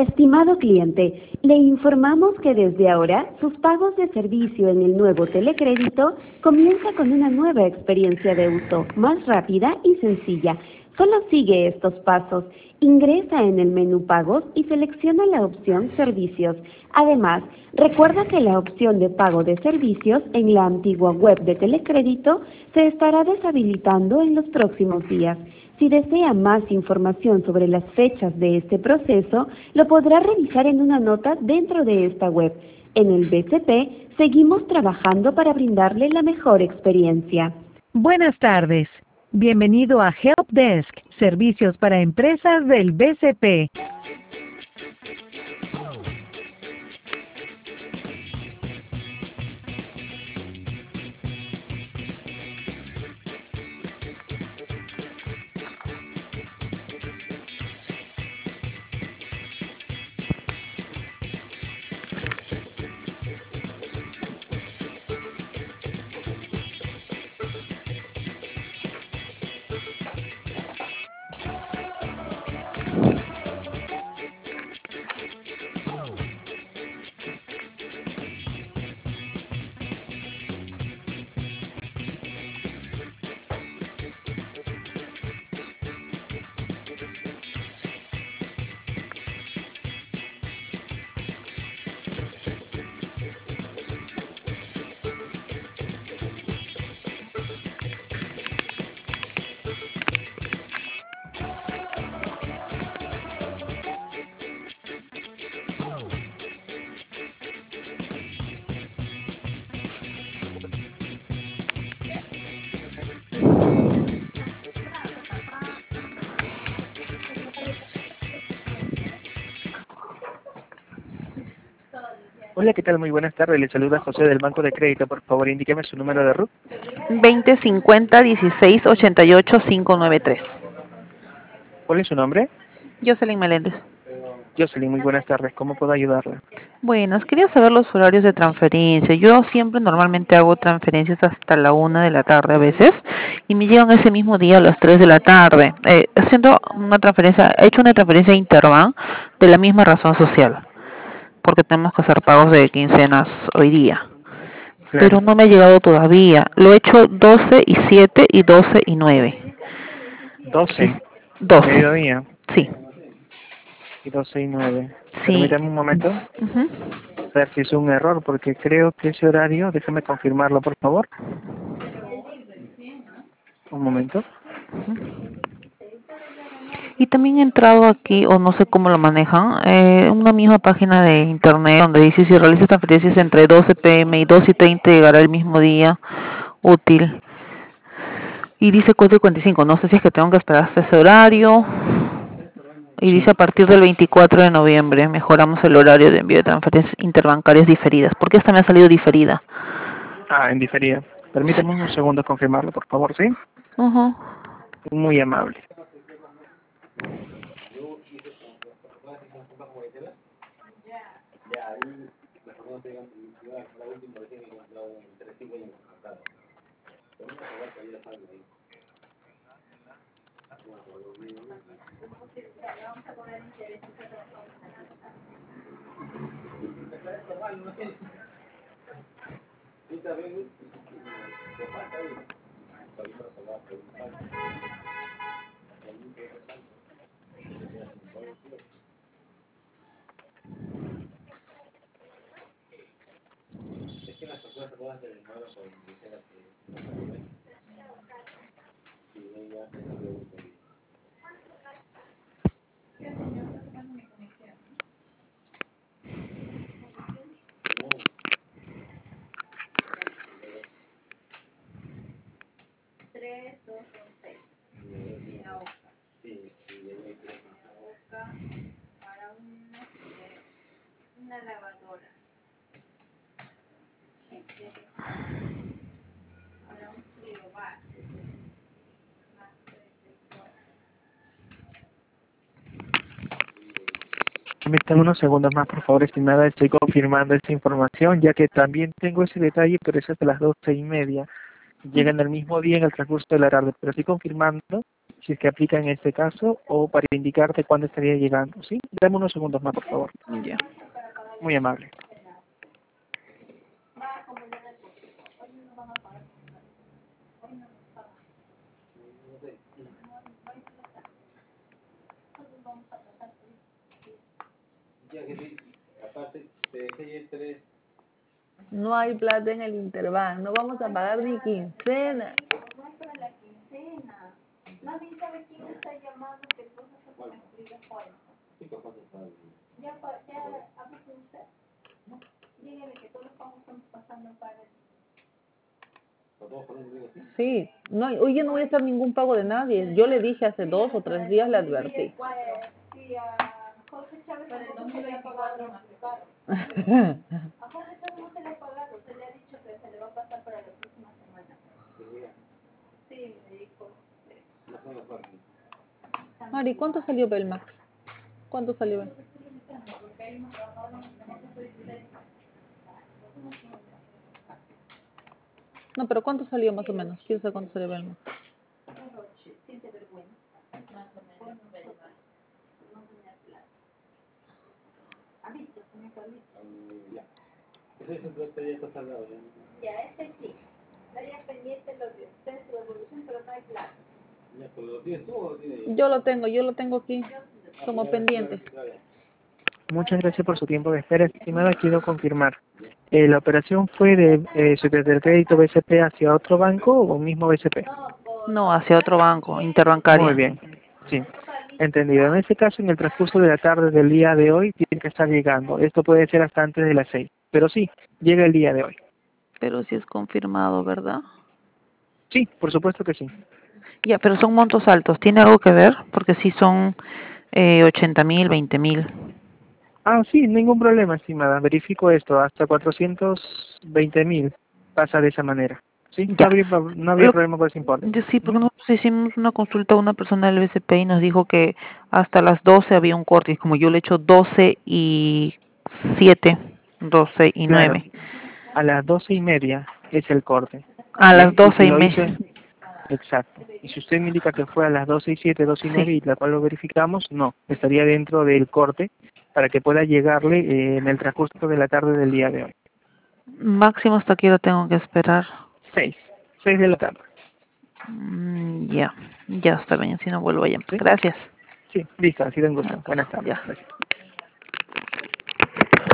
Estimado cliente, le informamos que desde ahora sus pagos de servicio en el nuevo telecrédito comienza con una nueva experiencia de uso, más rápida y sencilla. Solo sigue estos pasos. Ingresa en el menú Pagos y selecciona la opción Servicios. Además, recuerda que la opción de pago de servicios en la antigua web de Telecrédito se estará deshabilitando en los próximos días. Si desea más información sobre las fechas de este proceso, lo podrá revisar en una nota dentro de esta web. En el BCP seguimos trabajando para brindarle la mejor experiencia. Buenas tardes. Bienvenido a Help Desk, servicios para empresas del BCP. Hola, ¿qué tal? Muy buenas tardes. Le saluda José del Banco de Crédito. Por favor, indíqueme su número de RUT. 2050-1688-593. ¿Cuál es su nombre? Jocelyn Meléndez. Jocelyn, muy buenas tardes. ¿Cómo puedo ayudarla? Buenas, quería saber los horarios de transferencia. Yo siempre normalmente hago transferencias hasta la 1 de la tarde a veces y me llegan ese mismo día a las 3 de la tarde. Haciendo una transferencia, he hecho una transferencia Interbank de la misma razón social, porque tenemos que hacer pagos de quincenas hoy día. Pero Claro. no me ha llegado todavía. Lo he hecho 12 y 7 y 12 y 9. 12. 12. Mediodía. Sí. Y 12 y 9. Sí. Permítame un momento. Ujú. A ver si es un error, porque creo que ese horario, déjame confirmarlo, por favor. Un momento. Y también he entrado aquí, o no sé cómo lo manejan, una misma página de internet donde dice si realizas transferencias entre 12 p.m. y 2:30 llegará el mismo día útil. Y dice 4:45, no sé si es que tengo que esperar hasta ese horario. Y dice Sí. a partir del 24 de noviembre mejoramos el horario de envío de transferencias interbancarias diferidas. ¿Por qué esta me ha salido diferida? En diferida. Permítame un segundo confirmarlo, por favor, ¿sí? Ujú. Muy amable. Permítame unos segundos más, por favor, estimada. Estoy confirmando esta información, ya que también tengo ese detalle, pero es hasta las 12:30. Llegan el mismo día en el transcurso de la tarde, pero estoy confirmando si es que aplica en este caso, o para indicarte cuándo estaría llegando, ¿sí? Dame unos segundos más, por favor. Ya. Muy amable. No hay plata en el Interbank, no vamos a pagar ni quincena. Sí, no, hoy yo no voy a hacer ningún pago de nadie. Yo le dije hace 2 o 3 días, le advertí. Mari, ¿cuánto salió Belmax? ¿Cuánto salió? No, pero ¿cuánto salió más o menos? Quiero saber cuánto salió Belmax. Ya, este sí. Estaría pendiente los de ustedes, su evolución, pero no hay plata. Yo lo tengo aquí como pendiente. Muchas gracias por su tiempo de espera, estimada. Quiero confirmar. ¿La operación fue de su crédito BCP hacia otro banco o un mismo BCP? No, hacia otro banco, interbancaria. Muy bien, sí. Entendido. En este caso, en el transcurso de la tarde del día de hoy, tiene que estar llegando. Esto puede ser hasta antes de las 6. Pero sí, llega el día de hoy. Pero sí es confirmado, ¿verdad? Sí, por supuesto que sí. Ya, pero son montos altos. ¿Tiene algo que ver? Porque sí son 80.000, 20.000. Ah, sí, ningún problema, estimada. Verifico esto. Hasta 420.000 pasa de esa manera. Sí, Ya. no habría problema por ese importe. Sí, porque nosotros hicimos una consulta a una persona del BCP y nos dijo que hasta las 12 había un corte. Y como yo le echo 12 y 7, 12 y Claro, 9. a las 12:30 es el corte. A las Bien, y 12 si y lo media. hice, exacto. Y si usted me indica que fue a las 12:07, 12:09 y la cual lo verificamos, no, estaría dentro del corte para que pueda llegarle en el transcurso de la tarde del día de hoy. Máximo hasta aquí lo tengo que esperar. 6 de la tarde. Ya está bien, si no vuelvo a llamar. ¿Sí? Gracias. Sí, listo, ha sido un gusto. Hasta Buenas luego. tardes. Ya. Gracias.